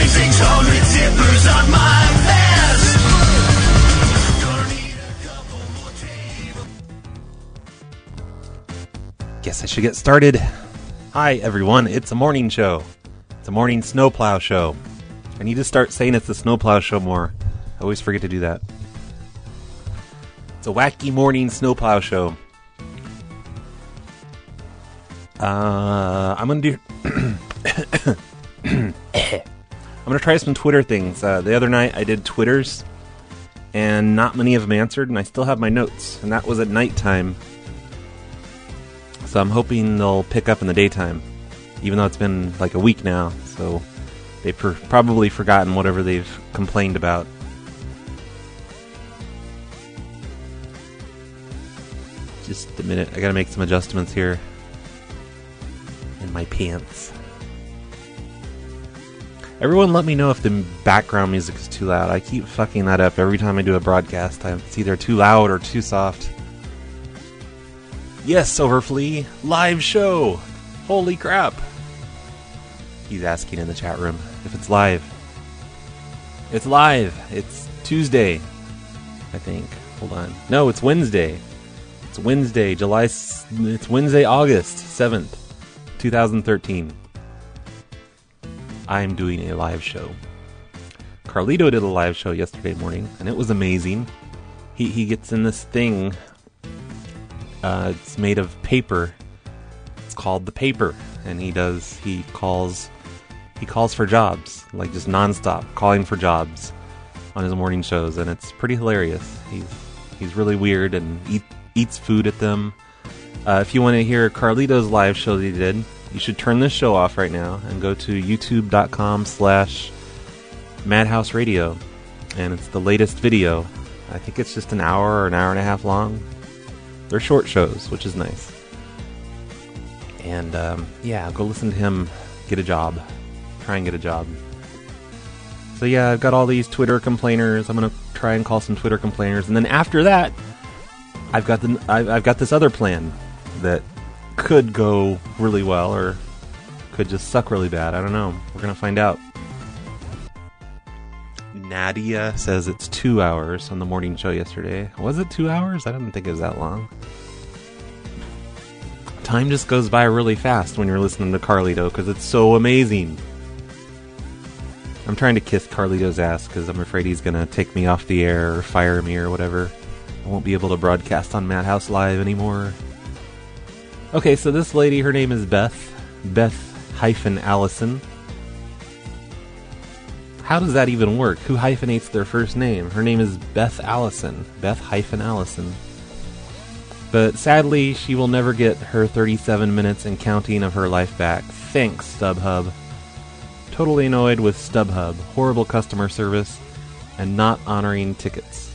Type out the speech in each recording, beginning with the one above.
600 zippers on my vest. Gonna need a couple more tables. Guess I should get started. Hi, everyone. It's a morning show. It's a morning snowplow show. I need to start saying it's the snowplow show more. I always forget to do that. It's a wacky morning snowplow show. I'm gonna do. I'm gonna try some Twitter things. The other night I did Twitters, and not many of them answered, and I still have my notes, and that was at nighttime. So I'm hoping they'll pick up in the daytime, even though it's been like a week now. So they've probably forgotten whatever they've complained about. Just a minute, I gotta make some adjustments here in my pants. Everyone let me know if the background music is too loud. I keep fucking that up every time I do a broadcast. It's either too loud or too soft. Yes, Overflea, live show! Holy crap! He's asking in the chat room if it's live. It's live! It's Tuesday, I think. Hold on. No, it's Wednesday. It's Wednesday, it's Wednesday, August 7th, 2013. I'm doing a live show. Carlito did a live show yesterday morning, and it was amazing. He gets in this thing. It's made of paper. It's called The Paper, and he calls for jobs, like just nonstop calling for jobs on his morning shows, and it's pretty hilarious. He's really weird and eats food at them. If you want to hear Carlito's live show that he did, you should turn this show off right now and go to youtube.com/Madhouse Radio, and it's the latest video. I think it's just an hour or an hour and a half long. They're short shows, which is nice. And yeah, go listen to him get a job. Try and get a job. So yeah, I've got all these Twitter complainers. I'm gonna try and call some Twitter complainers, and then after that, I've got this other plan that could go really well or could just suck really bad. I don't know. We're gonna find out. Nadia says it's 2 hours on the morning show yesterday. Was it 2 hours? I didn't think it was that long. Time just goes by really fast when you're listening to Carlito because it's so amazing. I'm trying to kiss Carlito's ass because I'm afraid he's gonna take me off the air or fire me or whatever. I won't be able to broadcast on Madhouse Live anymore. Okay, so this lady, her name is Beth-Allison. How does that even work? Who hyphenates their first name? Her name is Beth Allison. Beth-Allison. But sadly, she will never get her 37 minutes and counting of her life back. Thanks, StubHub. Totally annoyed with StubHub. Horrible customer service and not honoring tickets.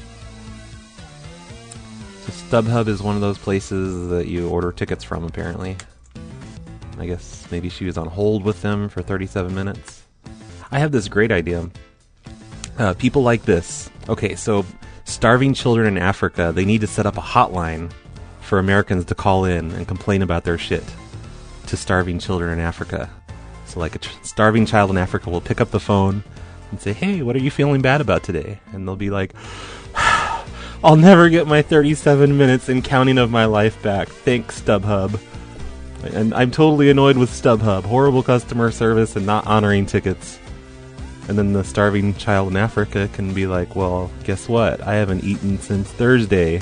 So StubHub is one of those places that you order tickets from, apparently. I guess maybe she was on hold with them for 37 minutes. I have this great idea. People like this. Okay, so starving children in Africa, they need to set up a hotline for Americans to call in and complain about their shit to starving children in Africa. So like a starving child in Africa will pick up the phone and say, hey, what are you feeling bad about today? And they'll be like, I'll never get my 37 minutes and counting of my life back. Thanks, StubHub. And I'm totally annoyed with StubHub. Horrible customer service and not honoring tickets. And then the starving child in Africa can be like, well, guess what? I haven't eaten since Thursday.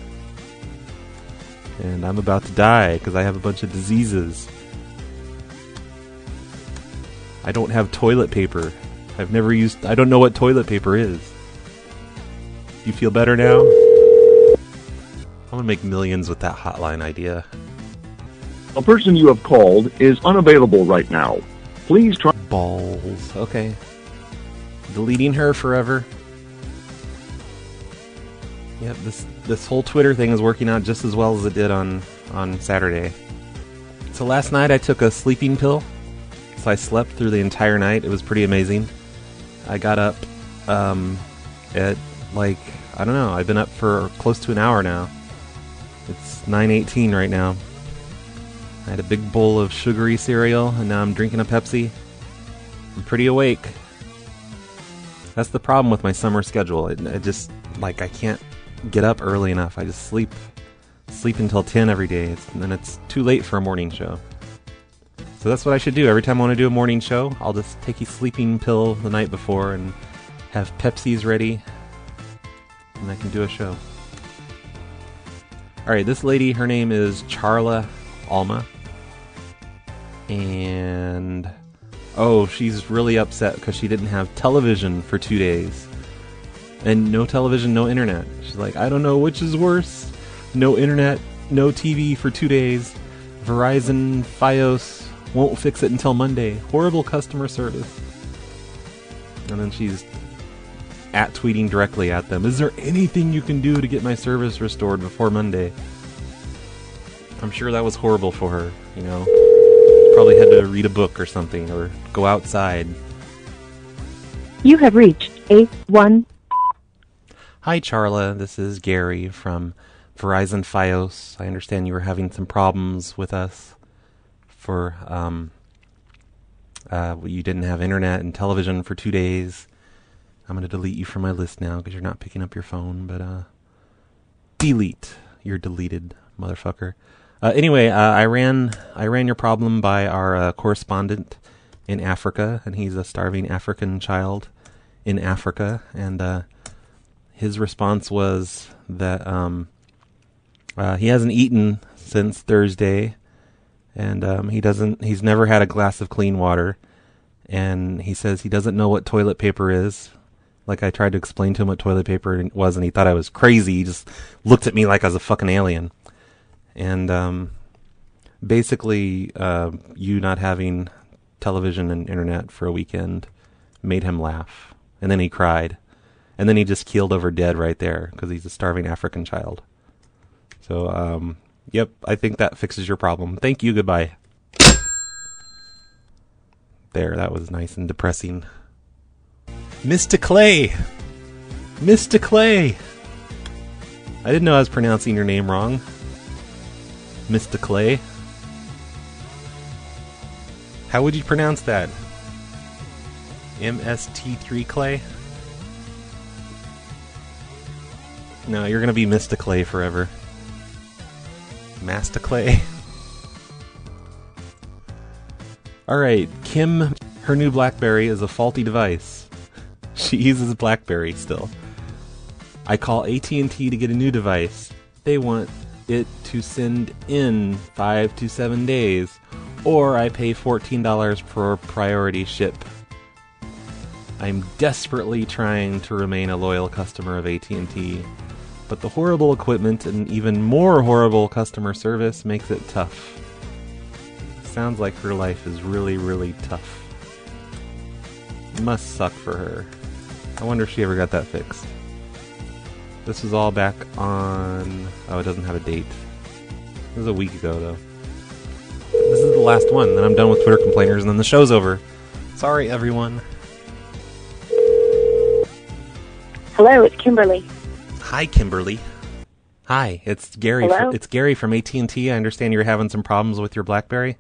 And I'm about to die because I have a bunch of diseases. I don't have toilet paper. I don't know what toilet paper is. You feel better now? I'm gonna make millions with that hotline idea. A person you have called is unavailable right now. Please try... Balls. Okay. Deleting her forever. Yep, this whole Twitter thing is working out just as well as it did on Saturday. So last night I took a sleeping pill. So I slept through the entire night. It was pretty amazing. I got up at like, I don't know, I've been up for close to an hour now. It's 9:18 right now. I had a big bowl of sugary cereal, and now I'm drinking a Pepsi. I'm pretty awake. That's the problem with my summer schedule. It just, like, I can't get up early enough. I just sleep until 10 every day, and then it's too late for a morning show. So that's what I should do. Every time I want to do a morning show, I'll just take a sleeping pill the night before and have Pepsi's ready, and I can do a show. Alright, this lady, her name is Charla Alma. And she's really upset because she didn't have television for 2 days. And no television, no internet. She's like, I don't know which is worse. No internet, no TV for 2 days. Verizon, Fios won't fix it until Monday. Horrible customer service. And then she's tweeting directly at them. Is there anything you can do to get my service restored before Monday? I'm sure that was horrible for her, you know. Probably had to read a book or something, or go outside. You have reached A1. Hi, Charla. This is Gary from Verizon Fios. I understand you were having some problems with us for, you didn't have internet and television for 2 days. I'm going to delete you from my list now because you're not picking up your phone, but, delete. You're deleted, motherfucker. Anyway, I ran your problem by our correspondent in Africa, and he's a starving African child in Africa, and his response was that he hasn't eaten since Thursday, and he's never had a glass of clean water, and he says he doesn't know what toilet paper is. Like, I tried to explain to him what toilet paper was, and he thought I was crazy. He just looked at me like I was a fucking alien. And basically, you not having television and internet for a weekend made him laugh. And then he cried. And then he just keeled over dead right there because he's a starving African child. So, yep, I think that fixes your problem. Thank you, goodbye. There, that was nice and depressing. Mr. Clay! Mr. Clay! I didn't know I was pronouncing your name wrong. Mr. Clay. How would you pronounce that? MST3 Clay? No, you're gonna be Mr. Clay forever. Master Clay. Alright, Kim, her new BlackBerry is a faulty device. She uses BlackBerry still. I call AT&T to get a new device. They want it to send in 5 to 7 days, or I pay $14 for priority ship. I'm desperately trying to remain a loyal customer of AT&T, but the horrible equipment and even more horrible customer service makes it tough. Sounds like her life is really, really tough. Must suck for her. I wonder if she ever got that fixed. This was all back on... Oh, it doesn't have a date. This was a week ago, though. This is the last one, then I'm done with Twitter complainers, and then the show's over. Sorry, everyone. Hello, it's Kimberly. Hi, Kimberly. Hi, it's Gary. Hello? It's Gary from AT&T. I understand you're having some problems with your BlackBerry.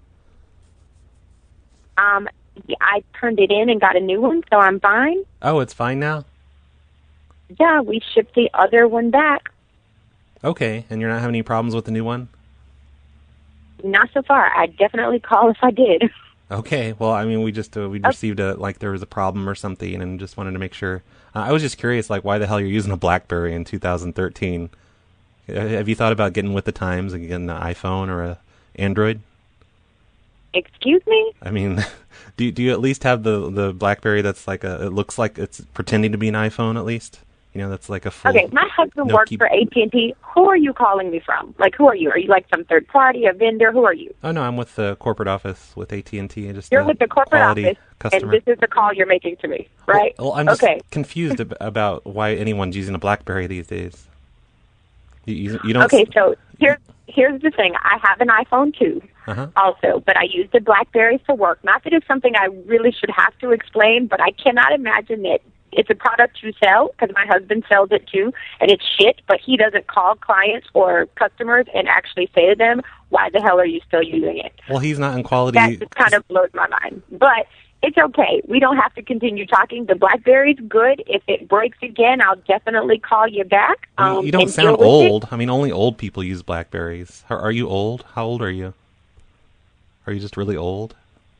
Yeah, I turned it in and got a new one, so I'm fine. Oh, it's fine now? Yeah, we shipped the other one back. Okay, and you're not having any problems with the new one? Not so far. I'd definitely call if I did. Okay, well, I mean, we received there was a problem or something, and just wanted to make sure. I was just curious, like, why the hell you're using a BlackBerry in 2013? Have you thought about getting with the times and getting an iPhone or a Android? Excuse me? I mean, do you at least have the BlackBerry that's like it looks like it's pretending to be an iPhone at least? You know, that's like a full... Okay, my husband works for AT&T. Who are you calling me from? Like, who are you? Are you like some third party, a vendor? Who are you? Oh, no, I'm with the corporate office with AT&T. You're with the corporate office, customer. and this is the call you're making to me, right? Well, I'm just confused about why anyone's using a BlackBerry these days. You don't... Okay, so here's the thing. I have an iPhone 2 also, but I use the BlackBerry for work. Not that it's something I really should have to explain, but I cannot imagine that it's a product you sell, because my husband sells it too, and it's shit, but he doesn't call clients or customers and actually say to them, why the hell are you still using it? Well, he's not in quality... That just kind of blows my mind. But It's okay. We don't have to continue talking. The BlackBerry's good. If it breaks again, I'll definitely call you back. You don't sound old. I mean, only old people use BlackBerries. Are you old? How old are you? Are you just really old?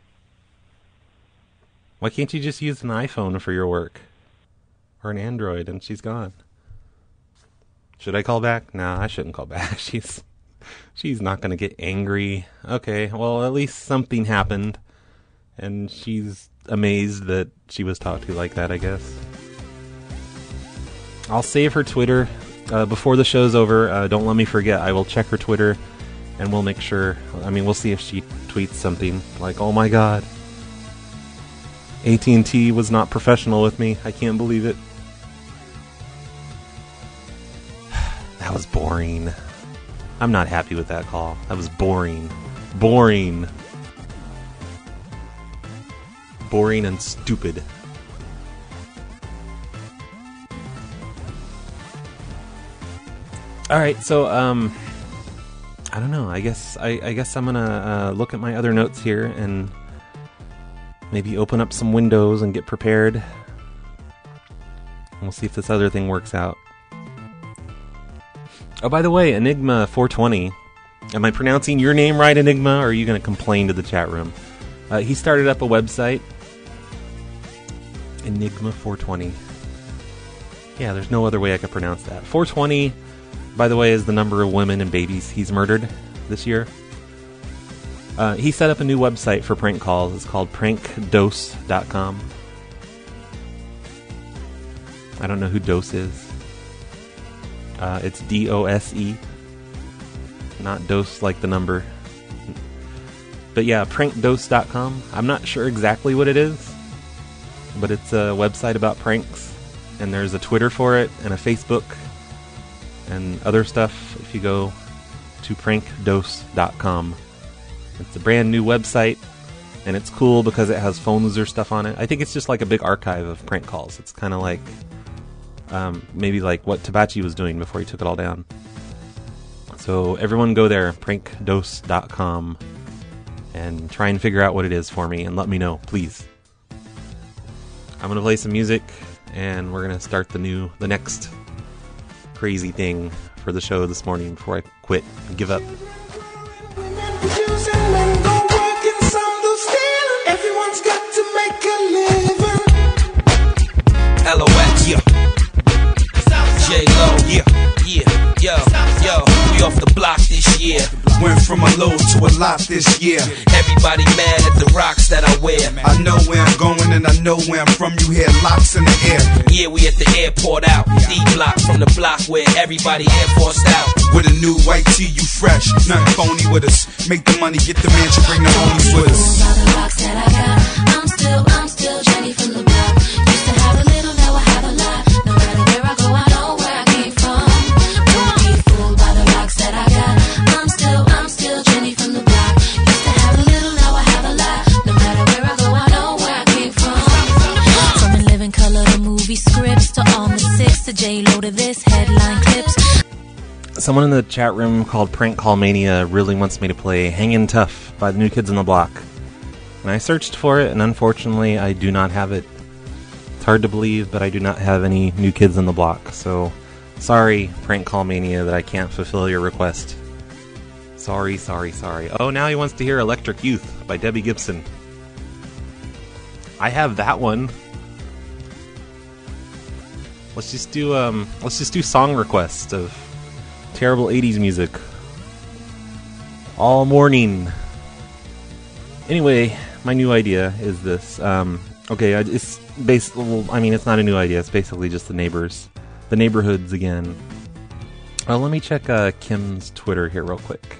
Why can't you just use an iPhone for your work? Or an Android, and she's gone. Should I call back? Nah, I shouldn't call back. She's not going to get angry. Okay, well, at least something happened. And she's amazed that she was talked to like that, I guess. I'll save her Twitter before the show's over. Don't let me forget. I will check her Twitter, and we'll make sure. I mean, we'll see if she tweets something like, "Oh my God, AT&T was not professional with me. I can't believe it." That was boring. I'm not happy with that call. That was boring. Boring. Boring and stupid. Alright, so, I don't know. I guess I'm gonna look at my other notes here and maybe open up some windows and get prepared. And we'll see if this other thing works out. Oh, by the way, Enigma 420. Am I pronouncing your name right, Enigma, or are you going to complain to the chat room? He started up a website. Enigma 420. Yeah, there's no other way I could pronounce that. 420, by the way, is the number of women and babies he's murdered this year. He set up a new website for prank calls. It's called prankdose.com. I don't know who Dose is. It's DOSE. Not dose like the number. But yeah, prankdose.com. I'm not sure exactly what it is, but it's a website about pranks, and there's a Twitter for it, and a Facebook, and other stuff if you go to prankdose.com. It's a brand new website, and it's cool because it has phone loser stuff on it. I think it's just like a big archive of prank calls. It's kind of like maybe like what Tabachi was doing before he took it all down. So everyone go there, prankdose.com, and try and figure out what it is for me, and let me know, please. I'm going to play some music, and we're going to start the next crazy thing for the show this morning before I quit and give up. Everyone's got to make a living. LOX, yeah. J-Lo, yeah, yo, we off the block this year. Went from a low to a lot this year. Everybody mad at the rocks that I wear. I know where I'm going and I know where I'm from. You hear locks in the air. Yeah, we at the airport out. D-block from the block where everybody Air Forced out. With a new white tee, you fresh. Nothing phony with us. Make the money, get the mansion, bring the homies with us. All the rocks that I got, I'm still Jenny from the block. Used to have a little, now I have a lot. No matter where I go, I know where I came from. Don't be fooled by the rocks that I got. I'm still Jenny from the block. Used to have a little, now I have a lot. No matter where I go, I know where I came from. From In Living Color to movie scripts to all the six to J-Lo to this headline clips. Someone in the chat room called Prank Call Mania really wants me to play Hangin' Tough by the New Kids on the Block. And I searched for it, and unfortunately I do not have it. It's hard to believe, but I do not have any New Kids on the Block. So, sorry, Prank Call Mania, that I can't fulfill your request. Sorry. Oh, now he wants to hear Electric Youth by Debbie Gibson. I have that one. Let's just do song requests of terrible 80s music all morning. Anyway, my new idea is this. Okay, it's it's not a new idea. It's basically just the neighborhoods again. Let me check Kim's Twitter here real quick.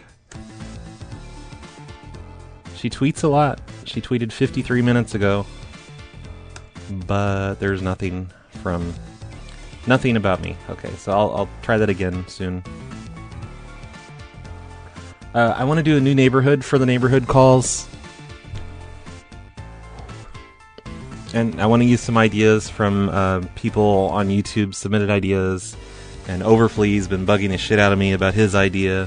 She tweets a lot. She tweeted 53 minutes ago, but there's nothing about me. Okay, so I'll try that again soon. I want to do a new neighborhood for the neighborhood calls. And I want to use some ideas from people on YouTube, submitted ideas. And Overflea's been bugging the shit out of me about his idea.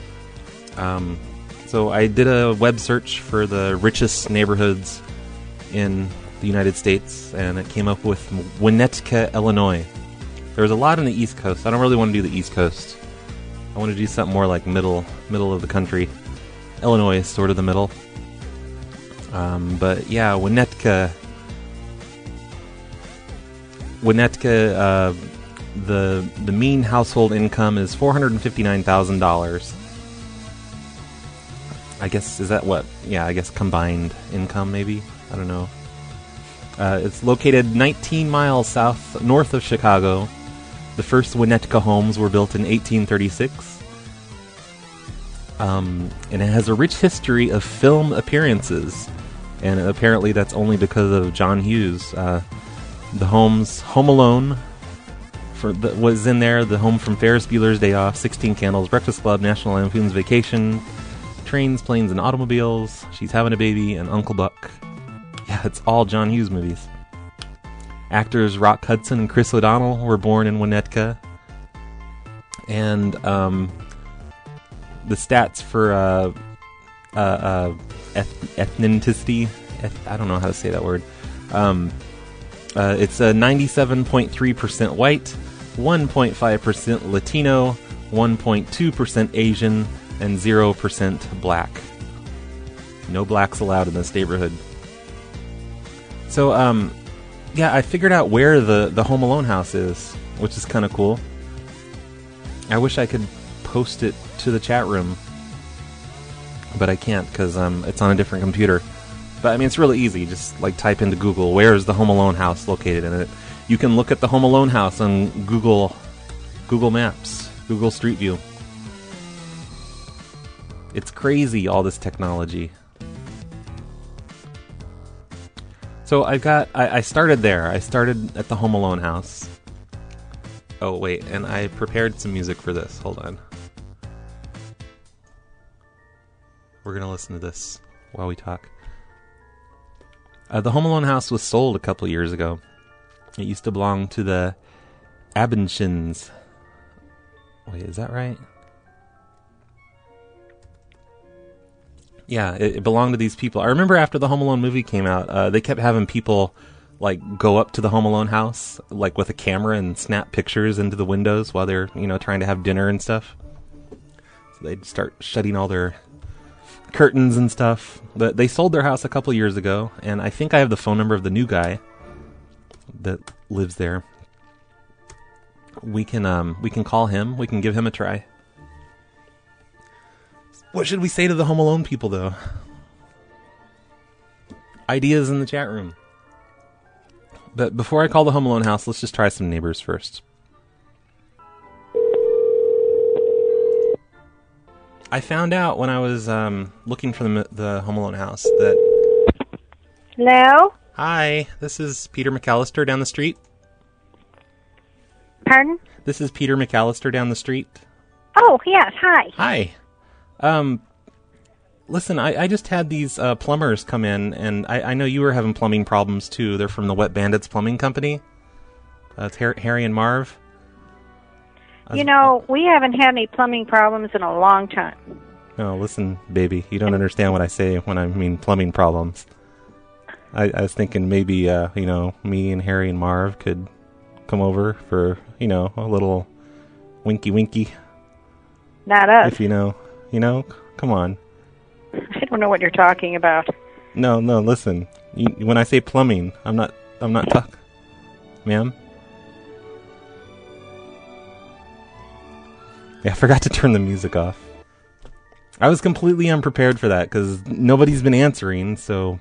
So I did a web search for the richest neighborhoods in the United States, and it came up with Winnetka, Illinois. There was a lot on the East Coast. I don't really want to do the East Coast. I want to do something more like middle of the country. Illinois is sort of the middle. But yeah, Winnetka, the mean household income is $459,000. I guess, is that what? Yeah, I guess combined income, maybe? I don't know. It's located 19 miles north of Chicago. The first Winnetka homes were built in 1836. And it has a rich history of film appearances. And apparently that's only because of John Hughes. The homes, Home Alone was in there, the home from Ferris Bueller's Day Off, 16 Candles, Breakfast Club, National Lampoon's Vacation, Trains, Planes, and Automobiles, She's Having a Baby, and Uncle Buck. Yeah, it's all John Hughes movies. Actors Rock Hudson and Chris O'Donnell were born in Winnetka. And the stats for ethnicity, I don't know how to say that word. It's 97.3% white, 1.5% Latino, 1.2% Asian, and 0% black. No blacks allowed in this neighborhood. So, yeah, I figured out where the Home Alone house is, which is kind of cool. I wish I could post it to the chat room, but I can't because it's on a different computer. But I mean, it's really easy. Just like type into Google, where is the Home Alone house located? And you can look at the Home Alone house on Google Maps, Google Street View. It's crazy, all this technology. So I started there. I started at the Home Alone house. Oh wait, and I prepared some music for this. Hold on. We're gonna listen to this while we talk. The Home Alone house was sold a couple years ago. It used to belong to the Abenshins. Wait, is that right? Yeah, it belonged to these people. I remember after the Home Alone movie came out, they kept having people like go up to the Home Alone house, like with a camera and snap pictures into the windows while they're, trying to have dinner and stuff. So they'd start shutting all their curtains and stuff. But they sold their house a couple years ago, and I think I have the phone number of the new guy that lives there. We can call him. We can give him a try. What should we say to the Home Alone people, though? Ideas in the chat room. But before I call the Home Alone house, let's just try some neighbors first. I found out when I was looking for the Home Alone house that... Hello? Hi, this is Peter McAllister down the street. Pardon? This is Peter McAllister down the street. Oh, yes, hi. Hi. Listen, I just had these plumbers come in, and I know you were having plumbing problems too. They're from the Wet Bandits Plumbing Company. It's Harry and Marv. We haven't had any plumbing problems in a long time. No, listen, baby, you don't understand what I say when I mean plumbing problems. I was thinking maybe, me and Harry and Marv could come over for, a little winky. Not us. If come on. I don't know what you're talking about. No, listen. When I say plumbing, I'm not talking. Ma'am? Yeah, I forgot to turn the music off. I was completely unprepared for that, because nobody's been answering, so...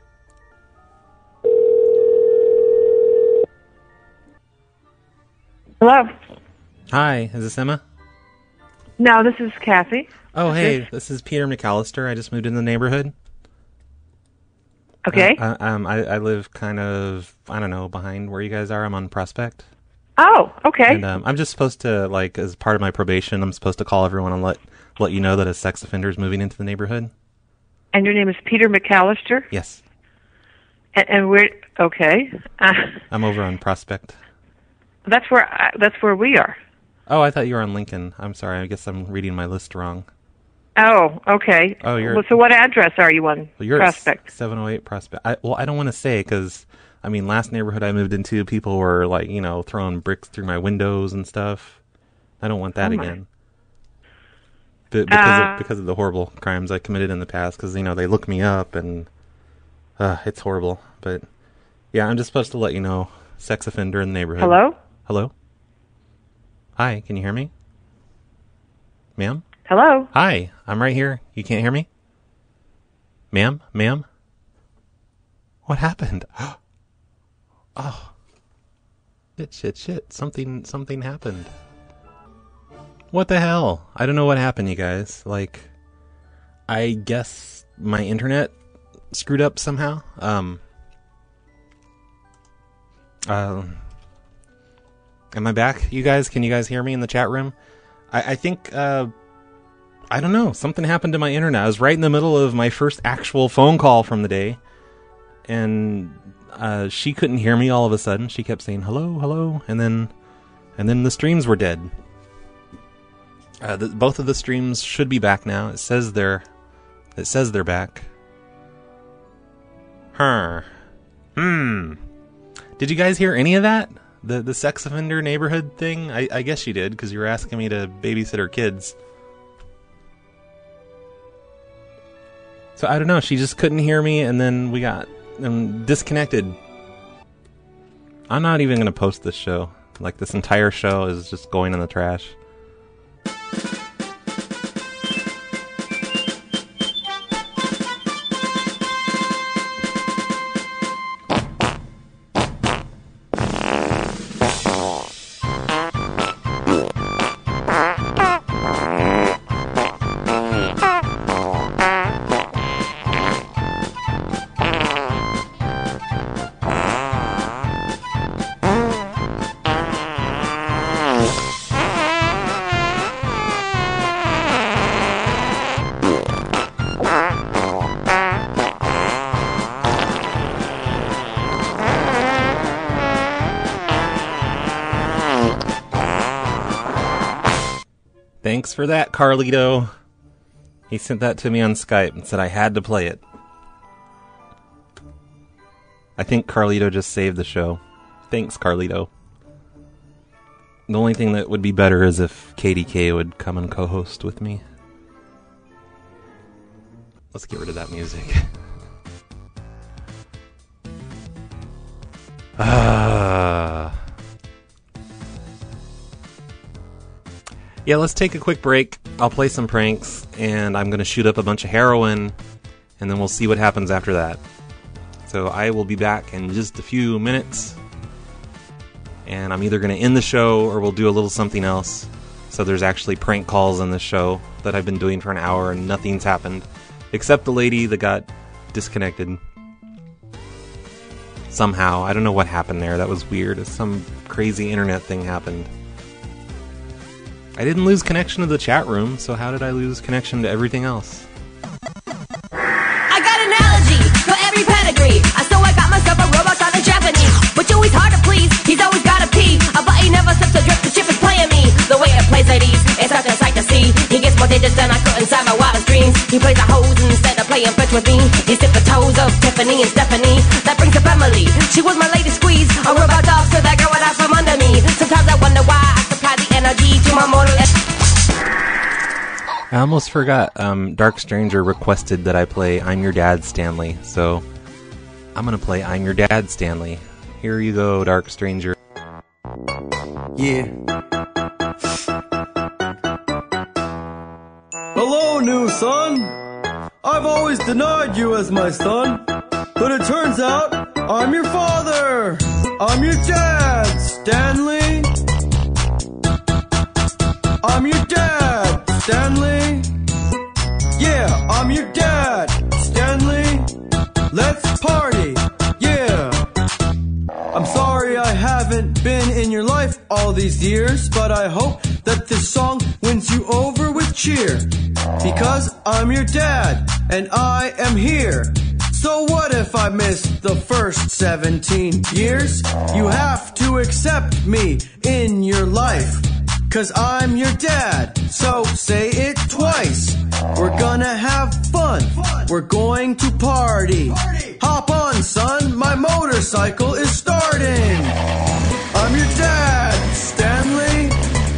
Hello? Hi, is this Emma? No, this is Kathy. Oh, hey, this is Peter McAllister. I just moved in the neighborhood. Okay. I live kind of, I don't know, behind where you guys are. I'm on Prospect. Oh, okay. And I'm just supposed to, as part of my probation, I'm supposed to call everyone and let you know that a sex offender is moving into the neighborhood. And your name is Peter McAllister? Yes. And we're, okay. I'm over on Prospect. That's where we are. Oh, I thought you were on Lincoln. I'm sorry. I guess I'm reading my list wrong. Oh, okay. Oh, you're- Well, so what address are you on? Well, you're Prospect. at 708 Prospect. I don't want to say because, I mean, last neighborhood I moved into, people were like, throwing bricks through my windows and stuff. I don't want that Oh, my. again. Because of the horrible crimes I committed in the past, because, they look me up and it's horrible. But, yeah, I'm just supposed to let you know, sex offender in the neighborhood. Hello? Hello? Hi, can you hear me? Ma'am? Hello? Hi, I'm right here. You can't hear me? Ma'am? What happened? Oh. Shit. Something happened. What the hell? I don't know what happened, you guys. Like, I guess my internet screwed up somehow. Am I back, you guys? Can you guys hear me in the chat room? I think, I don't know. Something happened to my internet. I was right in the middle of my first actual phone call from the day. And she couldn't hear me all of a sudden. She kept saying, hello. And then the streams were dead. Both of the streams should be back now. It says they're back. Did you guys hear any of that? The sex offender neighborhood thing? I guess you did, because you were asking me to babysit her kids. So I don't know, she just couldn't hear me, and then we got disconnected. I'm not even going to post this show. Like, this entire show is just going in the trash. Thanks for that, Carlito. He sent that to me on Skype and said I had to play it. I think Carlito just saved the show. Thanks, Carlito. The only thing that would be better is if KDK would come and co-host with me. Let's get rid of that music. Yeah, let's take a quick break. I'll play some pranks, and I'm going to shoot up a bunch of heroin, and then we'll see what happens after that. So I will be back in just a few minutes, and I'm either going to end the show or we'll do a little something else. So there's actually prank calls in the show that I've been doing for an hour, and nothing's happened. Except the lady that got disconnected. Somehow. I don't know what happened there. That was weird. Some crazy internet thing happened. I didn't lose connection to the chat room, so how did I lose connection to everything else? I got an allergy for every pedigree. So I got myself a robot on a Japanese. But Joey's hard to please, he's always gotta pee. But he never slips a drip, the chip is playing me. The way it plays at ease, it's such a sight to see. He gets more digits than I could inside my wildest dreams. He plays a hose instead of playing fetch with me. He sipped the toes of Tiffany and Stephanie. That brings up Emily, she was my lady squeeze. A robot dog, so that girl would out from under me. Sometimes I wonder why I supply the energy to my mortal. I almost forgot. Dark Stranger requested that I play I'm Your Dad, Stanley. So I'm going to play I'm Your Dad, Stanley. Here you go, Dark Stranger. Yeah. Hello, new son. I've always denied you as my son. But it turns out I'm your father. I'm your dad, Stanley. I'm your dad, Stanley. Yeah, I'm your dad, Stanley. Let's party, yeah. I'm sorry I haven't been in your life all these years, but I hope that this song wins you over with cheer. Because I'm your dad, and I am here. So what if I missed the first 17 years? You have to accept me in your life. 'cause I'm your dad. So say it twice. We're gonna have fun. We're going to party. Hop on, son. My motorcycle is starting. I'm your dad, Stanley.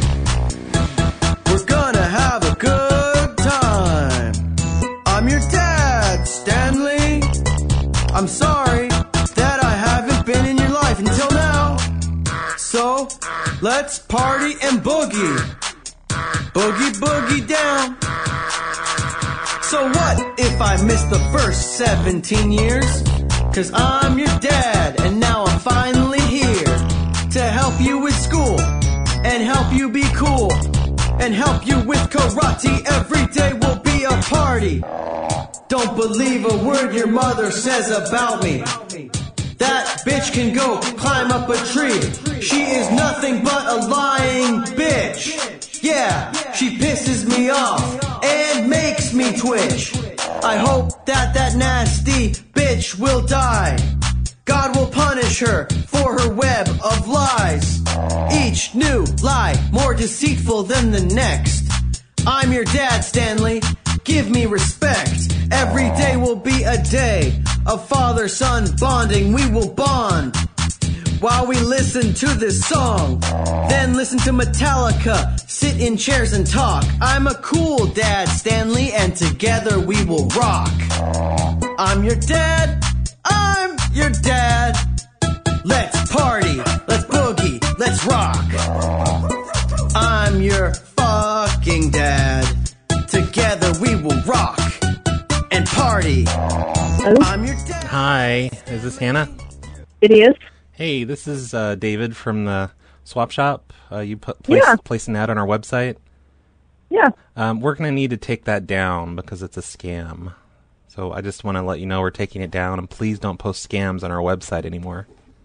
We're gonna have a good time. I'm your dad, Stanley. I'm sorry that I haven't been in your life until now. So, let's party and boogie. Boogie, boogie down. So what if I missed the first 17 years? 'Cause I'm your dad and now I'm finally here to help you with school and help you be cool and help you with karate. Every day will be a party. Don't believe a word your mother says about me. That bitch can go climb up a tree. She is nothing but a lying bitch. Yeah, she pisses me off and makes me twitch. I hope that that nasty bitch will die. God will punish her for her web of lies. Each new lie more deceitful than the next. I'm your dad, Stanley. Give me respect. Every day will be a day of father-son bonding. We will bond while we listen to this song. Then listen to Metallica, sit in chairs and talk. I'm a cool dad, Stanley, and together we will rock. I'm your dad. I'm your dad. Let's party. Let's boogie. Let's rock. I'm your fucking dad. Together we will rock and party. I'm your dad. Hi, is this Hannah? It is. Hey, this is David from the Swap Shop. You Yeah. placed an ad on our website. Yeah. We're going to need to take that down because it's a scam. So I just want to let you know we're taking it down, and please don't post scams on our website anymore.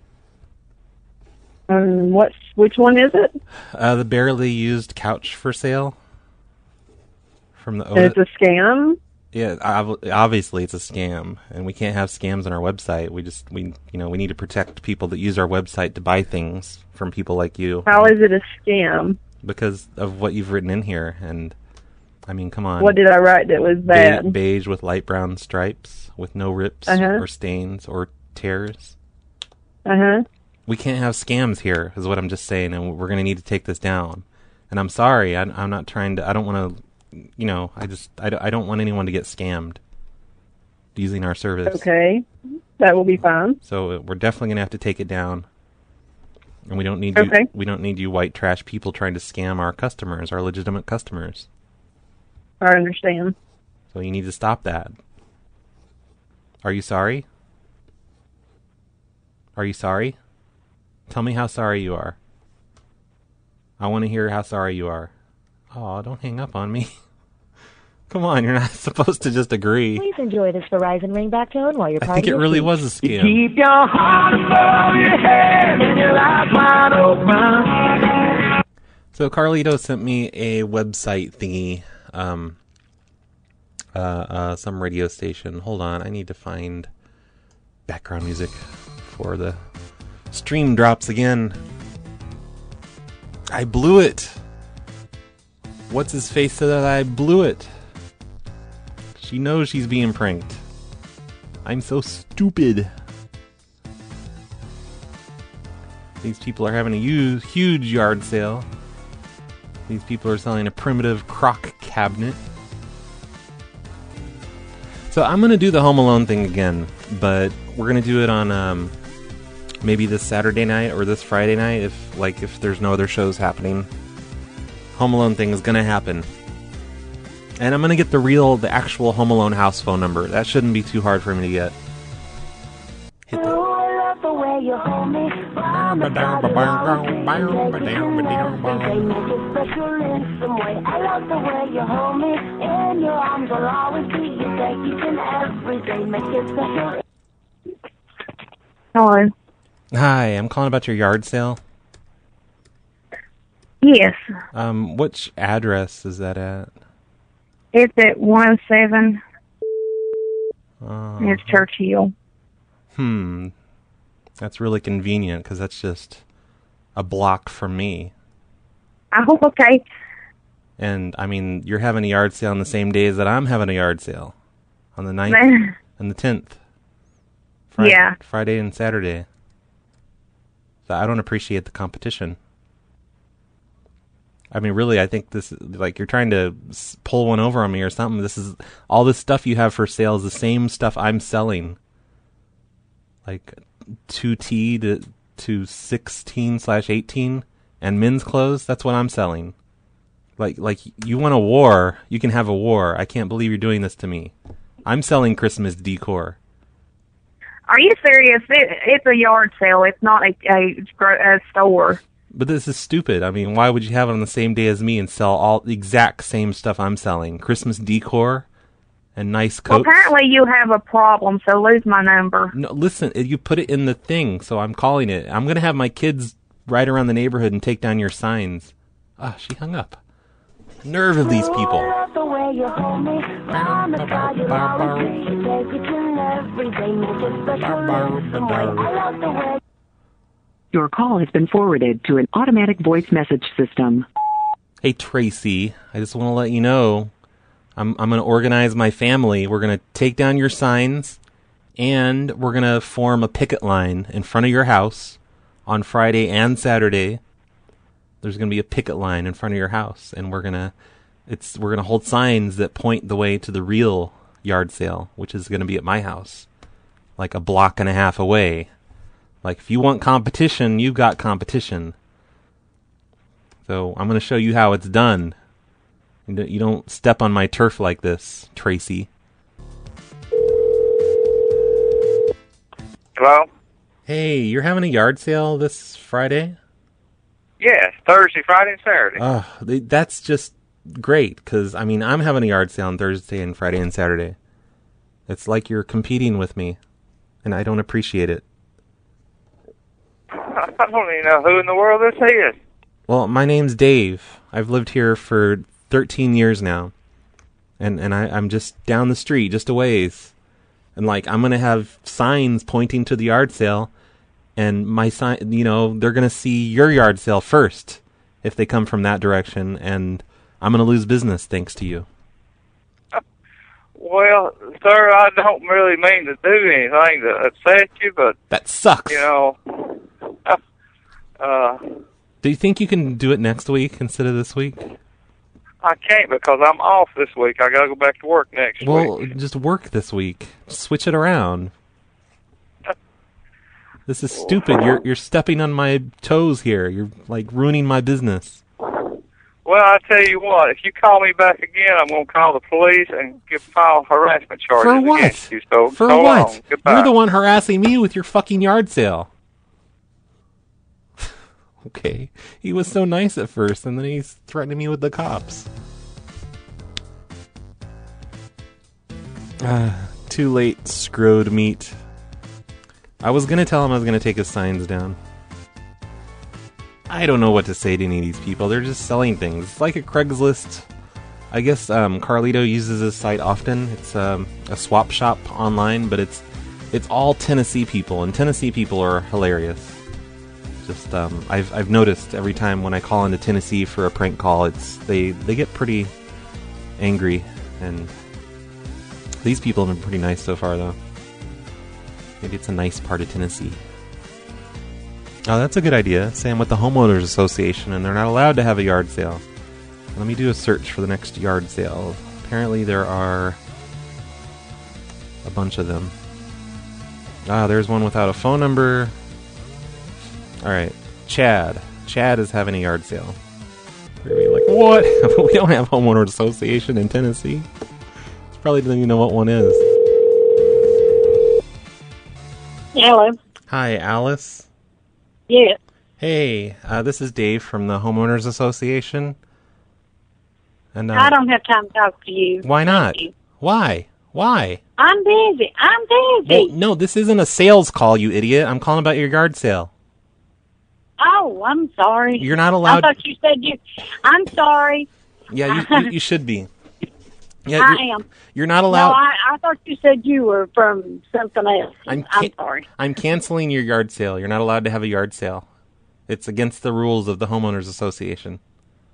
Which one is it? The barely used couch for sale. From the It's a scam? Yeah, obviously it's a scam, and we can't have scams on our website. We need to protect people that use our website to buy things from people like you. How is it a scam? Because of what you've written in here, and I mean, come on. What did I write that was bad? Beige with light brown stripes, with no rips or stains or tears. We can't have scams here, is what I'm just saying, and we're going to need to take this down. And I'm sorry, I'm not trying to. I don't want to. I don't want anyone to get scammed using our service. Okay, that will be fine. So we're definitely going to have to take it down. And we don't need you. We don't need you white trash people trying to scam our customers, our legitimate customers. I understand. So you need to stop that. Are you sorry? Are you sorry? Tell me how sorry you are. I want to hear how sorry you are. Oh, don't hang up on me. Come on, you're not supposed to just agree. Please enjoy this Verizon ringback tone while you're I think it really was a scam. Keep your heart above your head and your eyes wide open. So Carlito sent me a website thingy, some radio station. Hold on, I need to find background music for the stream drops again. I blew it. What's his face said that I blew it. She knows she's being pranked. I'm so stupid. These people are having a huge yard sale. These people are selling a primitive crock cabinet. So I'm going to do the Home Alone thing again, but we're going to do it on maybe this Saturday night or this Friday night if there's no other shows happening. Home Alone thing is going to happen. And I'm going to get the actual Home Alone house phone number. That shouldn't be too hard for me to get. Hit that. Hello. Hi, I'm calling about your yard sale. Yes. Which address is that at? It's at 17. It's Churchill. That's really convenient because that's just a block from me. Oh, okay. And, I mean, you're having a yard sale on the same days that I'm having a yard sale. On the 9th and the 10th. Yeah. Friday and Saturday. So I don't appreciate the competition. I mean, really, I think this, like, you're trying to pull one over on me or something. This is, all this stuff you have for sale is the same stuff I'm selling. Like, 2T to 16/18 and men's clothes, that's what I'm selling. Like, you want a war, you can have a war. I can't believe you're doing this to me. I'm selling Christmas decor. Are you serious? It's a yard sale. It's not a store. But this is stupid. I mean, why would you have it on the same day as me and sell all the exact same stuff I'm selling? Christmas decor and nice coats. Well, apparently you have a problem, so lose my number. No, listen, you put it in the thing, so I'm calling it. I'm going to have my kids ride around the neighborhood and take down your signs. Ah, she hung up. Nerve of these people. Your call has been forwarded to an automatic voice message system. Hey, Tracy, I just want to let you know, I'm going to organize my family. We're going to take down your signs, and we're going to form a picket line in front of your house on Friday and Saturday. There's going to be a picket line in front of your house, and we're going to hold signs that point the way to the real yard sale, which is going to be at my house, like a block and a half away. Like, if you want competition, you've got competition. So I'm going to show you how it's done. You don't step on my turf like this, Tracy. Hello? Hey, you're having a yard sale this Friday? Yes, Thursday, Friday, and Saturday. Oh, that's just great, because, I mean, I'm having a yard sale on Thursday and Friday and Saturday. It's like you're competing with me, and I don't appreciate it. I don't even know who in the world this is. Well, my name's Dave. I've lived here for 13 years now. And I'm just down the street, just a ways. And, like, I'm going to have signs pointing to the yard sale. And my sign, you know, they're going to see your yard sale first if they come from that direction. And I'm going to lose business thanks to you. Well, sir, I don't really mean to do anything to upset you, but... That sucks. You know... Do you think you can do it next week instead of this week? I can't because I'm off this week. I gotta go back to work next week. Well, just work this week. Switch it around. This is stupid. You're stepping on my toes here. You're, like, ruining my business. Well, I tell you what, if you call me back again, I'm going to call the police and file harassment charges For what? against you. So, For so what? long. Goodbye. You're the one harassing me with your fucking yard sale. Okay. He was so nice at first, and then he's threatening me with the cops. Too late, scrowed meat. I was going to tell him I was going to take his signs down. I don't know what to say to any of these people. They're just selling things. It's like a Craigslist. I guess Carlito uses this site often. It's a swap shop online, but it's all Tennessee people, and Tennessee people are hilarious. Just I've noticed every time when I call into Tennessee for a prank call, they get pretty angry, and these people have been pretty nice so far, though. Maybe it's a nice part of Tennessee. Oh, that's a good idea. Say I'm with the Homeowners Association, and they're not allowed to have a yard sale. Let me do a search for the next yard sale. Apparently there are a bunch of them. Ah, there's one without a phone number. Alright, Chad. Chad is having a yard sale. You're gonna be like, what? We don't have Homeowners Association in Tennessee. He probably doesn't even know what one is. Hello. Hi, Alice. Yeah. Hey, this is Dave from the Homeowners Association. And I don't have time to talk to you. Why not? Why? Why? I'm busy. Well, no, this isn't a sales call, you idiot. I'm calling about your yard sale. Oh, I'm sorry. You're not allowed. I thought you said you... I'm sorry. Yeah, you should be. Yeah, I am. You're not allowed. No, I thought you said you were from something else. I'm sorry. I'm canceling your yard sale. You're not allowed to have a yard sale. It's against the rules of the Homeowners Association.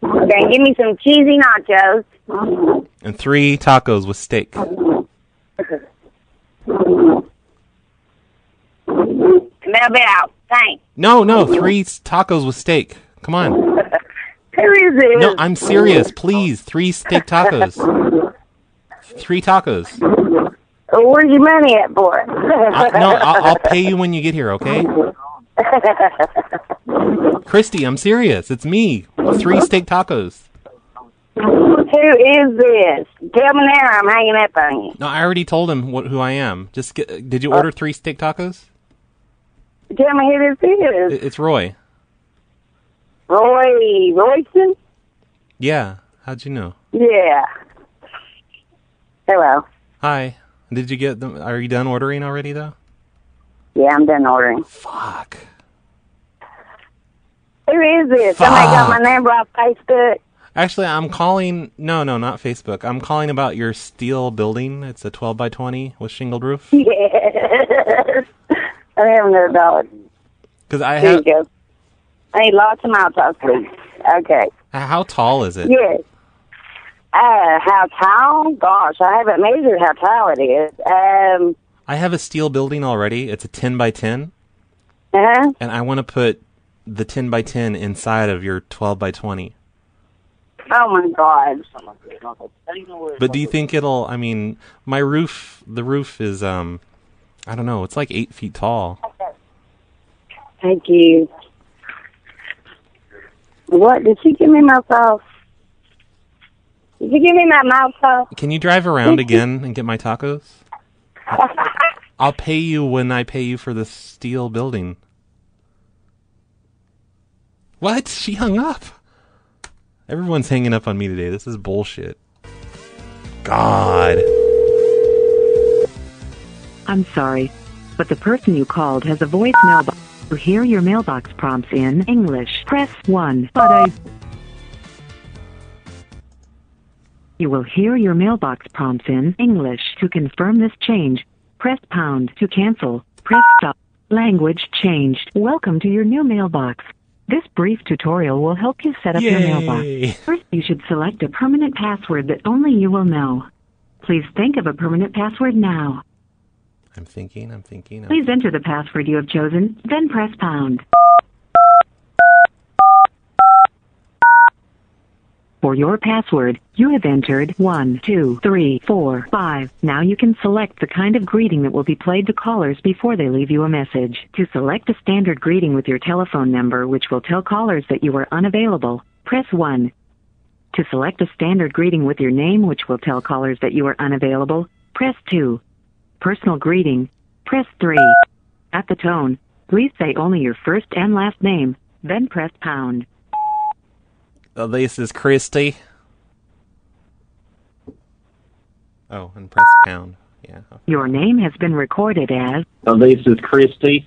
Okay, give me some cheesy nachos. And 3 tacos with steak. Out. Thanks. No, 3 tacos with steak. Come on. Who is this? No, I'm serious. Please, 3 steak tacos. 3 tacos. Where's your money at, boy? I'll pay you when you get here, okay? Christy, I'm serious. It's me. 3 steak tacos. Who is this? Tell me now, I'm hanging up on you. No, I already told him who I am. Did you order 3 steak tacos? Tell me who this is. It's Roy. Roy Royston? Yeah. How'd you know? Yeah. Hello. Hi. Did you get them? Are you done ordering already, though? Yeah, I'm done ordering. Fuck. Who is this? Somebody got my number off Facebook. Actually, I'm calling... No, not Facebook. I'm calling about your steel building. It's a 12 by 20 with shingled roof. Yes. I have another dollar. Because I Here have... you go. I need lots of Maltos, please. Okay. How tall is it? Yes. How tall? Gosh, I haven't measured how tall it is. I have a steel building already. It's a 10 by 10. Uh-huh. And I want to put the 10 by 10 inside of your 12 by 20. Oh, my God. But do you think it'll... I mean, my roof... The roof is, I don't know. It's like 8 feet tall. Thank you. What? Did she give me my sauce? Did you give me my mouth sauce? Can you drive around again and get my tacos? I'll pay you when I pay you for the steel building. What? She hung up. Everyone's hanging up on me today. This is bullshit. God. I'm sorry, but the person you called has a voicemail box. To hear your mailbox prompts in English, press 1. You will hear your mailbox prompts in English. To confirm this change, press pound. To cancel, press stop. Language changed. Welcome to your new mailbox. This brief tutorial will help you set up your mailbox. First, you should select a permanent password that only you will know. Please think of a permanent password now. I'm thinking. Please enter the password you have chosen, then press pound. For your password, you have entered 1, 2, 3, 4, 5. Now you can select the kind of greeting that will be played to callers before they leave you a message. To select a standard greeting with your telephone number, which will tell callers that you are unavailable, press 1. To select a standard greeting with your name, which will tell callers that you are unavailable, press 2. Personal greeting, press 3. At the tone, please say only your first and last name, then press pound. This is Christy. Oh, and press pound. Yeah. Okay. Your name has been recorded as... This is Christy.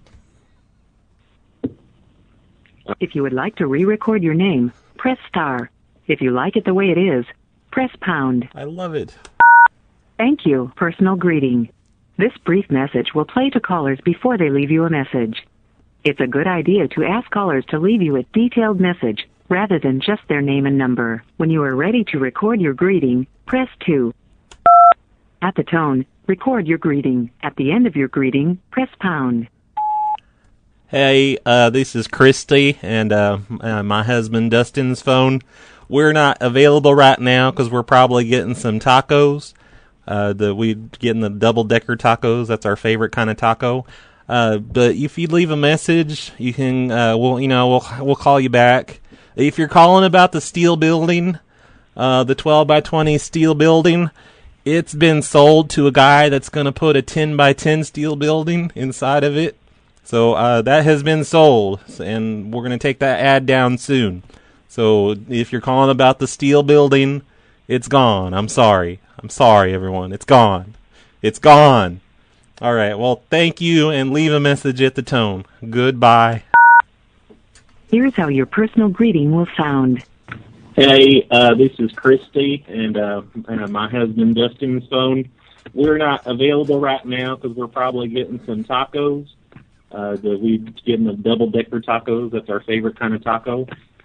If you would like to re-record your name, press star. If you like it the way it is, press pound. I love it. Thank you. Personal greeting. This brief message will play to callers before they leave you a message. It's a good idea to ask callers to leave you a detailed message rather than just their name and number. When you are ready to record your greeting, press 2. At the tone, record your greeting. At the end of your greeting, press pound. Hey, this is Christy and my husband Dustin's phone. We're not available right now because we're probably getting some tacos. We're getting the double-decker tacos. That's our favorite kind of taco. But if you leave a message, you can. We'll call you back. If you're calling about the steel building, the 12 by 20 steel building, it's been sold to a guy that's going to put a 10 by 10 steel building inside of it. So that has been sold, and we're going to take that ad down soon. So if you're calling about the steel building, it's gone. I'm sorry. Everyone. It's gone. It's gone. All right. Well, thank you, and leave a message at the tone. Goodbye. Here's how your personal greeting will sound. Hey, this is Christy and my husband Dustin's phone. We're not available right now because we're probably getting some tacos. We're getting the double-decker tacos. That's our favorite kind of taco.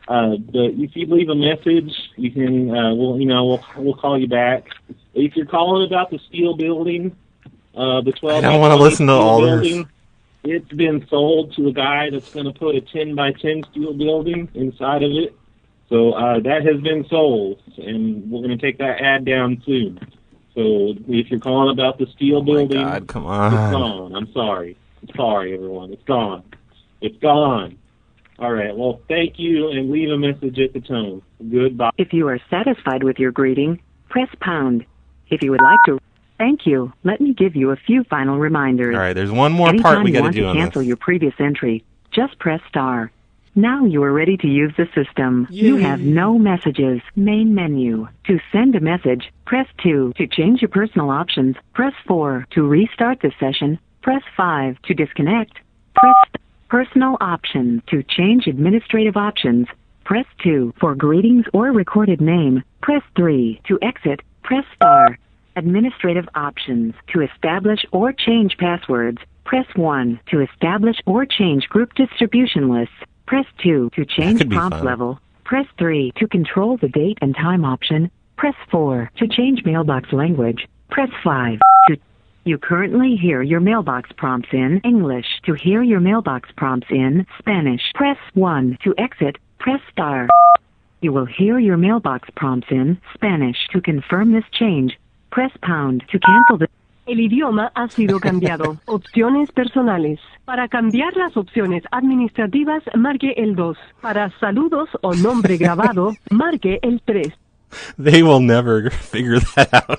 But if you leave a message, you can we'll call you back. If you're calling about the steel building, the 12. I don't want to listen to all building, this. It's been sold to a guy that's going to put a 10 by 10 steel building inside of it. So that has been sold, and we're going to take that ad down soon. So if you're calling about the steel building, God, come on. It's gone. I'm sorry. Sorry, everyone. It's gone. It's gone. All right. Well, thank you, and leave a message at the tone. Goodbye. If you are satisfied with your greeting, press pound. If you would like to, thank you. Let me give you a few final reminders. All right, there's one more part we got to do on Anytime you want to cancel this. your previous entry, just press star. Now you are ready to use the system. You have no messages. Main menu. To send a message, press 2. To change your personal options, press 4. To restart the session, press 5. To disconnect, press personal options. To change administrative options, press 2. For greetings or recorded name, press 3. To exit, press star. Administrative options. To establish or change passwords, press 1. To establish or change group distribution lists, press 2. To change could be prompt fun. level, press 3. To control the date and time option, press 4. To change mailbox language, press 5. You currently hear your mailbox prompts in English. To hear your mailbox prompts in Spanish, press 1. To exit, press star. You will hear your mailbox prompts in Spanish. To confirm this change, press pound. To cancel the... El idioma ha sido cambiado. Opciones personales. Para cambiar las opciones administrativas, marque el 2. Para saludos o nombre grabado, marque el 3. They will never figure that out.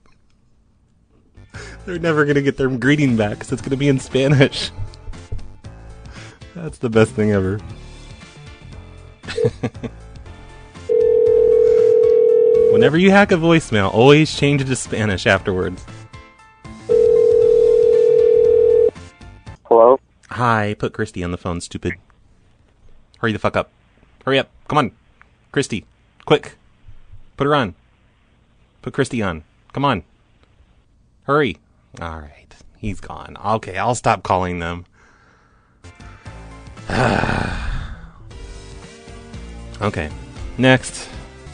They're never going to get their greeting back because it's going to be in Spanish. That's the best thing ever. Whenever you hack a voicemail, always change it to Spanish afterwards. Hello? Hi, put Christy on the phone, stupid. Hurry the fuck up. Hurry up. Come on. Christy, quick. Put her on. Put Christy on. Come on. Hurry. All right. He's gone. Okay, I'll stop calling them. Okay. Next.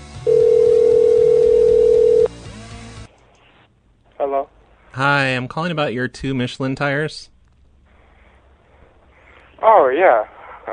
Hello? Hi, I'm calling about your 2 Michelin tires. Oh, yeah.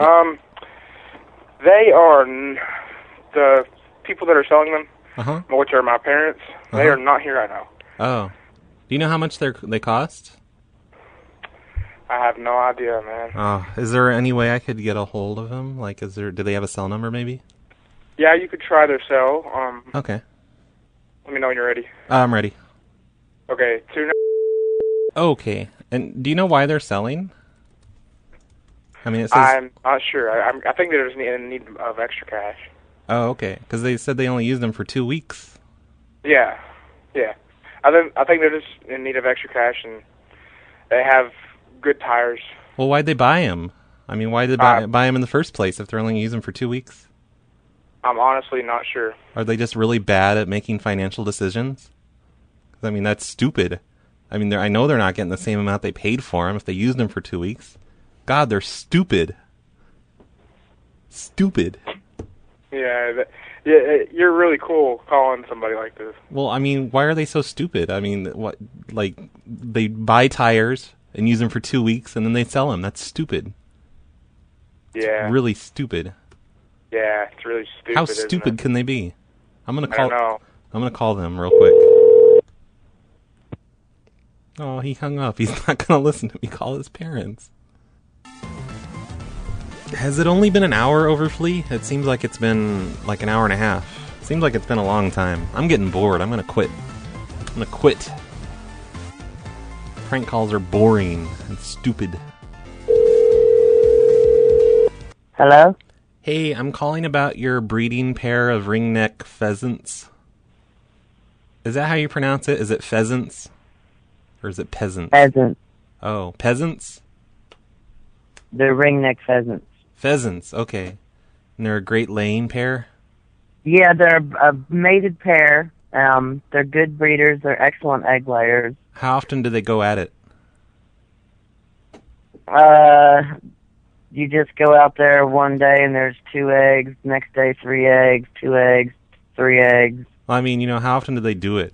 They are the people that are selling them, Uh-huh. which are my parents. They are not here right now. Oh. Do you know how much they cost? I have no idea, man. Oh, is there any way I could get a hold of them? Like, do they have a cell number, maybe? Yeah, you could try their cell. Okay. Let me know when you're ready. I'm ready. Okay, 2... Okay. And do you know why they're selling? I mean, it says... I'm not sure. I think they're just in need of extra cash. Oh, okay. Because they said they only used them for 2 weeks. Yeah. I think they're just in need of extra cash, and they have good tires. Well, why'd they buy them? I mean, why did they buy them in the first place if they're only using them for 2 weeks? I'm honestly not sure. Are they just really bad at making financial decisions? 'Cause, I mean, that's stupid. I mean, I know they're not getting the same amount they paid for them if they used them for 2 weeks. God, they're stupid. Stupid. Yeah, you're really cool calling somebody like this. Well, I mean, why are they so stupid? I mean, what? Like, they buy tires and use them for 2 weeks and then they sell them. That's stupid. Yeah. It's really stupid. Yeah, it's really stupid. How isn't stupid it? can they be? I'm gonna I call. don't know. I'm gonna call them real quick. Oh, he hung up. He's not gonna listen to me call his parents. Has it only been an hour, Overflea? It seems like it's been like an hour and a half. It seems like it's been a long time. I'm getting bored. I'm gonna quit. I'm gonna quit. Prank calls are boring and stupid. Hello? Hey, I'm calling about your breeding pair of ringneck pheasants. Is that how you pronounce it? Is it pheasants? Or is it peasants? Pheasants. Oh, peasants? They're ringneck pheasants. Pheasants, okay. And they're a great laying pair? Yeah, they're a mated pair. They're good breeders. They're excellent egg layers. How often do they go at it? you just go out there one day and there's 2 eggs, next day 3 eggs, 2 eggs, 3 eggs. Well, I mean, how often do they do it?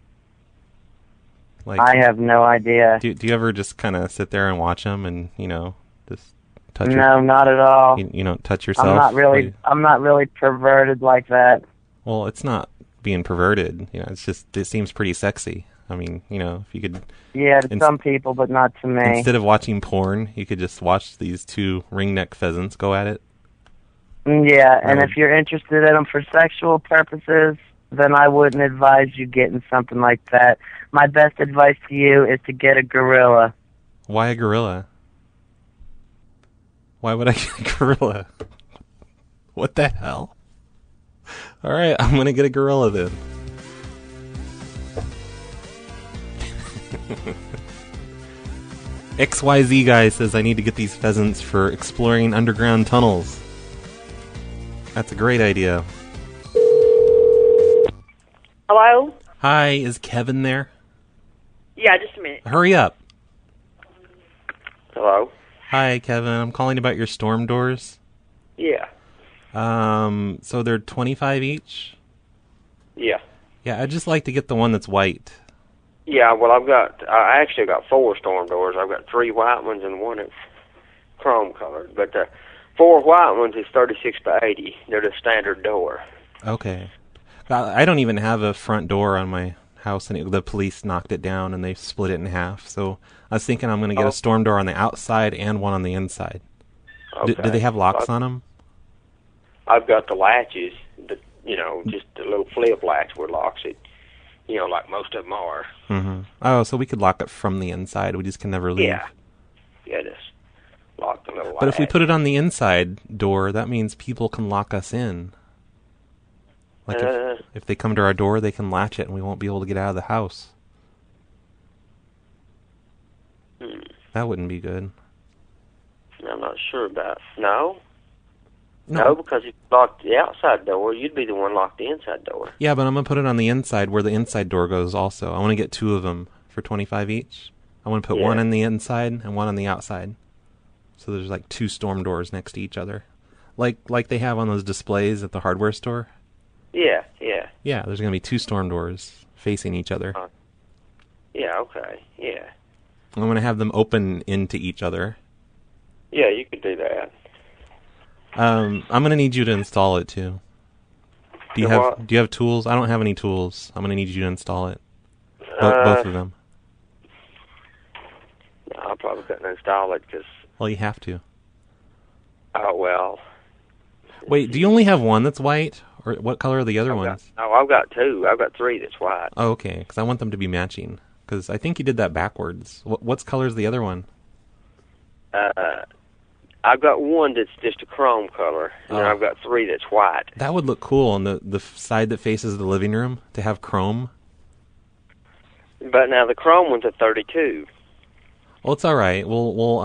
Like, I have no idea. Do you ever just kind of sit there and watch them and, just touch No, not at all. You don't touch yourself? I'm not really perverted like that. Well, it's not being perverted. It's just, it seems pretty sexy. I mean, if you could... Yeah, to some people, but not to me. Instead of watching porn, you could just watch these 2 ringneck pheasants go at it. Yeah, and if you're interested in them for sexual purposes, then I wouldn't advise you getting something like that. My best advice to you is to get a gorilla. Why a gorilla? Why would I get a gorilla? What the hell? All right, I'm going to get a gorilla then. XYZ guy says I need to get these pheasants for exploring underground tunnels. That's a great idea. Hello? Hi, is Kevin there? Yeah, just a minute. Hurry up. Hello? Hi, Kevin. I'm calling about your storm doors. Yeah. So they're $25 each? Yeah. Yeah, I'd just like to get the one that's white. Yeah, well, I actually got 4 storm doors. I've got 3 white ones and 1 that's chrome colored. But the 4 white ones is $36 by $80. They're the standard door. Okay. I don't even have a front door on my house, and the police knocked it down and they split it in half. So I was thinking I'm going to get a storm door on the outside and one on the inside. Okay. Do they have locks on them? I've got the latches, just the little flip latch where locks it, like most of them are. Mm-hmm. Oh, so we could lock it from the inside. We just can never leave. Yeah, just lock the little latch. But if we put it on the inside door, that means people can lock us in. Like if they come to our door, they can latch it and we won't be able to get out of the house. That wouldn't be good. I'm not sure about No, because if you locked the outside door, you'd be the one locked the inside door. Yeah, but I'm going to put it on the inside where the inside door goes also. I want to get 2 of them for $25 each. I want to put one on the inside and one on the outside. So there's like 2 storm doors next to each other. Like they have on those displays at the hardware store. Yeah. Yeah, there's going to be 2 storm doors facing each other. Yeah, okay, yeah. I'm going to have them open into each other. Yeah, you could do that. I'm going to need you to install it too. Do you have tools? I don't have any tools. I'm going to need you to install it. Both of them. No, I probably couldn't install it because... Well, you have to. Oh, well. Wait, do you only have one that's white? Or what color are the other ones? No, I've got 2. I've got 3 that's white. Oh, okay, because I want them to be matching. Because I think you did that backwards. What's color is the other one? I've got 1 that's just a chrome color, and then I've got 3 that's white. That would look cool on the side that faces the living room, to have chrome. But now the chrome one's a 32. Well, it's all right. We'll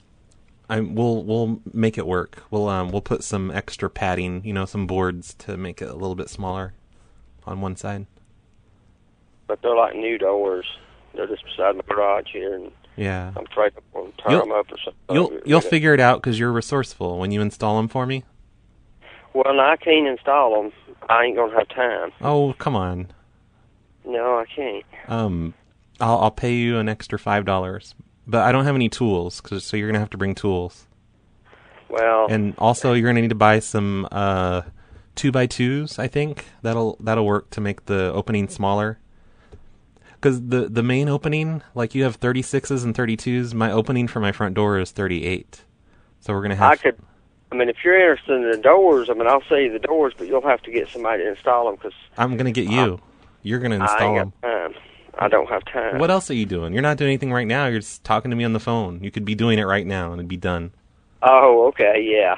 make it work. We'll put some extra padding, some boards to make it a little bit smaller on one side. But they're like new doors. They're just beside my garage here, and yeah, I'm afraid I'm going to turn them up or something. You'll figure it out because you're resourceful when you install them for me. Well, no, I can't install them. I ain't going to have time. Oh, come on. No, I can't. I'll pay you an extra $5, but I don't have any tools, so you're gonna have to bring tools. Well, and also you're gonna need to buy some 2x2s. I think that'll work to make the opening smaller. Because the main opening, like you have 36s and 32s, my opening for my front door is 38. So we're gonna have. If you're interested in the doors, I'll sell you the doors, but you'll have to get somebody to install them because I'm gonna get you. You're gonna install them. I ain't got time. I don't have time. What else are you doing? You're not doing anything right now. You're just talking to me on the phone. You could be doing it right now and it'd be done. Oh, okay, yeah.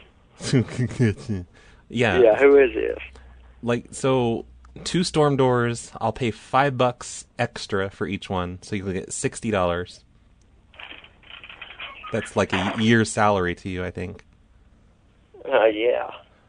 Yeah. Yeah, who is this? So 2 storm doors, I'll pay $5 extra for each one, so you can get $60. That's like a year's salary to you, I think. Yeah.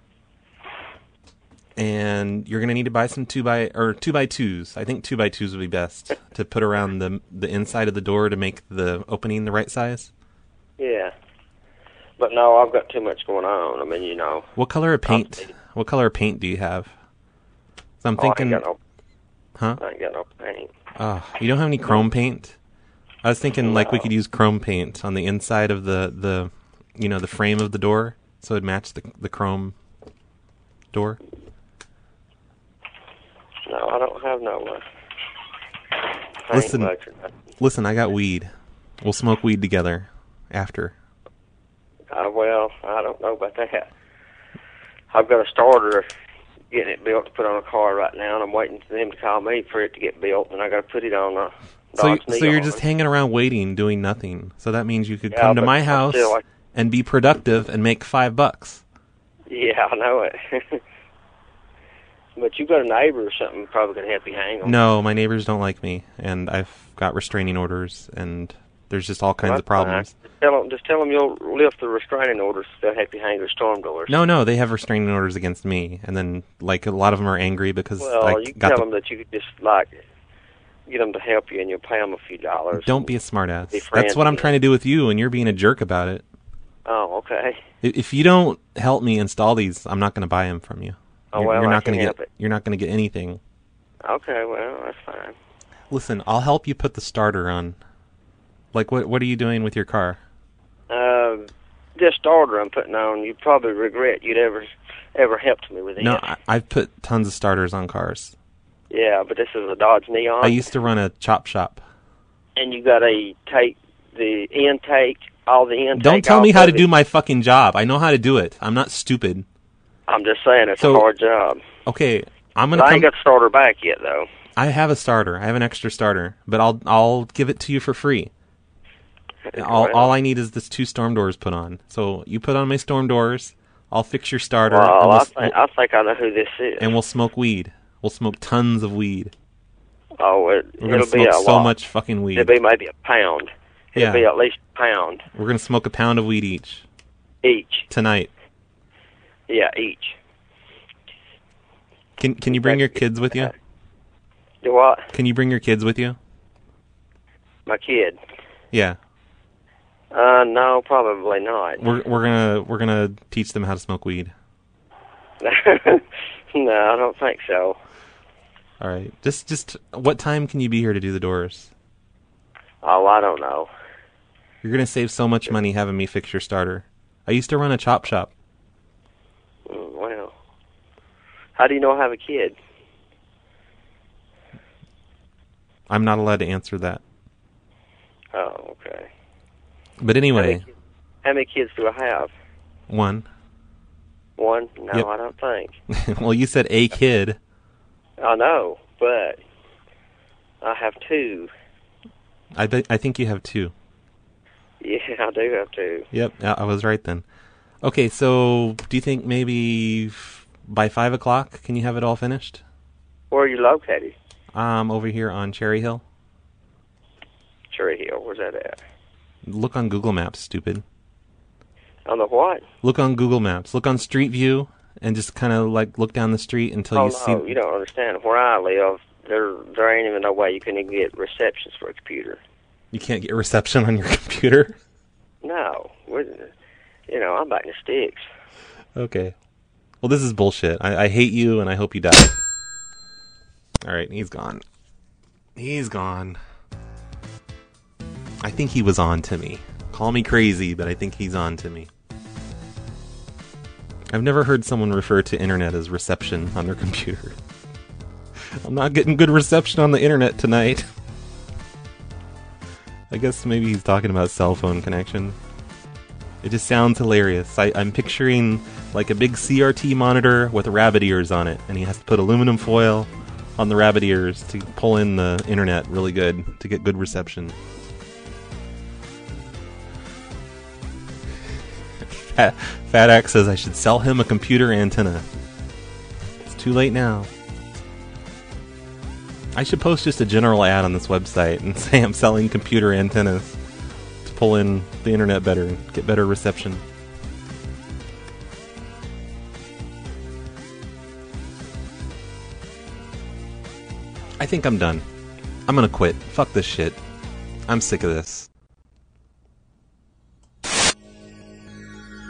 And you're gonna need to buy some 2x2s. I think 2x2s would be best to put around the inside of the door to make the opening the right size. Yeah. But no, I've got too much going on. I mean, you know. What color of paint? What color of paint do you have? So I'm thinking. I ain't got no, huh? I ain't got no paint. Oh, you don't have any chrome paint? I was thinking like we could use chrome paint on the inside of the you know, the frame of the door, so it'd match the chrome door. No, I don't have no paint. Listen, I got weed. We'll smoke weed together after. Well, I don't know about that. I've got a starter getting it built to put on a car right now, and I'm waiting for them to call me for it to get built, and I got to put it on a Dodge So you're Neon. just hanging around waiting, doing nothing. So that means you could come to my house and be productive and make $5. Yeah, I know it. But you got a neighbor or something probably can help you hang them. No, my neighbors don't like me, and I've got restraining orders, and there's just all kinds of problems. Just tell them you'll lift the restraining orders. They'll help you hang their storm doors. No, they have restraining orders against me, and then like a lot of them are angry because Well, I you can got tell the... them that you could just like get them to help you, and you'll pay them a few dollars. Don't be a smartass. Be friends That's what I'm with trying to do with you, and you're being a jerk about it. Oh, okay. If you don't help me install these, I'm not going to buy them from you. Oh, well, you're I not can gonna help get. it. You're not going to get anything. Okay, well, that's fine. Listen, I'll help you put the starter on. Like, what are you doing with your car? This starter I'm putting on, you'd probably regret you'd ever helped me with it. No, I've put tons of starters on cars. Yeah, but this is a Dodge Neon. I used to run a chop shop. And you got to take the intake, all the intake. Don't tell me off how of to it. do my fucking job. I know how to do it. I'm not stupid. I'm just saying it's So- a hard job. Okay, I'm But gonna. I ain't got the starter back yet, though. I have a starter. I have an extra starter, but I'll give it to you for free. All I need is this 2 storm doors put on. So you put on my storm doors. I'll fix your starter. and Well, we'll- I think I know who this is. and we'll smoke weed. We'll smoke tons of weed. Oh, We're it'll gonna be smoke a so lot. much fucking weed. It'll be maybe a pound. It'll Yeah. be at least a pound We're gonna smoke a pound of weed each each. tonight. Yeah, each. Can you bring your kids with you? Do what? Can you bring your kids with you? My kid. Yeah. No, probably not. We're gonna teach them how to smoke weed. No, I don't think so. All right. Just what time can you be here to do the doors? Oh, I don't know. You're gonna save so much money having me fix your starter. I used to run a chop shop. Well, how do you know I have a kid? I'm not allowed to answer that. Oh, okay. But anyway, How many kids do I have? one. One? No, Yep. I don't think. Well, you said a kid. I know, but I have 2. I think you have 2. Yeah, I do have 2. Yep, I was right then. Okay, so do you think maybe by 5 o'clock can you have it all finished? Where are you located? Over here on Cherry Hill. Cherry Hill, where's that at? Look on Google Maps, stupid. On the what? Look on Google Maps. Look on Street View and just kind of like look down the street until Oh, you see. no, you don't understand. Where I live, there ain't even no way you can even get receptions for a computer. You can't get reception on your computer? No. I'm back in the sticks. Okay. Well, this is bullshit. I hate you and I hope you die. Alright, he's gone. He's gone. I think he was on to me. Call me crazy, but I think he's on to me. I've never heard someone refer to internet as reception on their computer. I'm not getting good reception on the internet tonight. I guess maybe he's talking about cell phone connection. It just sounds hilarious. I'm picturing like a big CRT monitor with rabbit ears on it, and he has to put aluminum foil on the rabbit ears to pull in the internet really good, to get good reception. FatX says I should sell him a computer antenna. It's too late now. I should post just a general ad on this website and say I'm selling computer antennas to pull in the internet better and get better reception. I think I'm done. I'm gonna quit. Fuck this shit. I'm sick of this.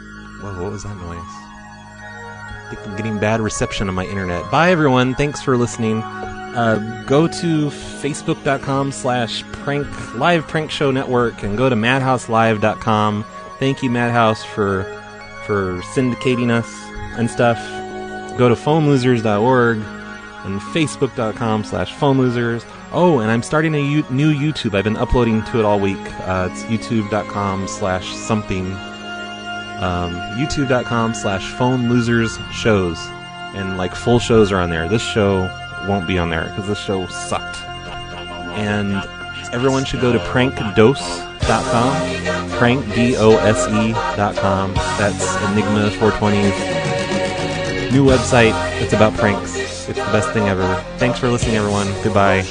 Whoa, what was that noise? I think I'm getting bad reception on my internet. Bye, everyone. Thanks for listening. Go to facebook.com/prank live prank show network and go to madhouselive.com. Thank you, Madhouse, for syndicating us and stuff. Go to phonelosers.org and facebook.com/phonelosers. Oh, and I'm starting a new YouTube. I've been uploading to it all week. It's youtube.com/something. youtube.com/phonelosers-shows. And like full shows are on there. This show won't be on there because this show sucked. And everyone should go to prankdose.com. prankdose.com. That's Enigma 420's new website. It's about pranks. It's the best thing ever. Thanks for listening, everyone. Goodbye.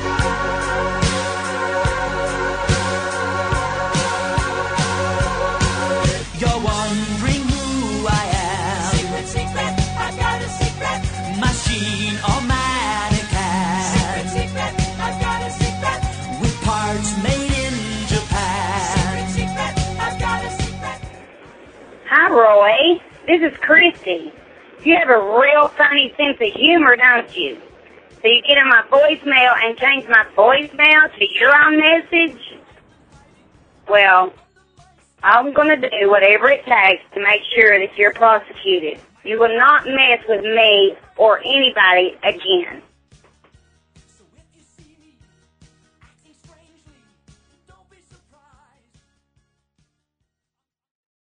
You're wondering who I am. Secret, secret, I've got a secret. Machine or mannequin. Secret, secret, I've got a secret. With parts made in Japan. Secret, secret, I've got a secret. Hi, Roy. This is Christy. You have a real funny sense of humor, don't you? So you get in my voicemail and change my voicemail to your own message? Well, I'm going to do whatever it takes to make sure that you're prosecuted. You will not mess with me or anybody again.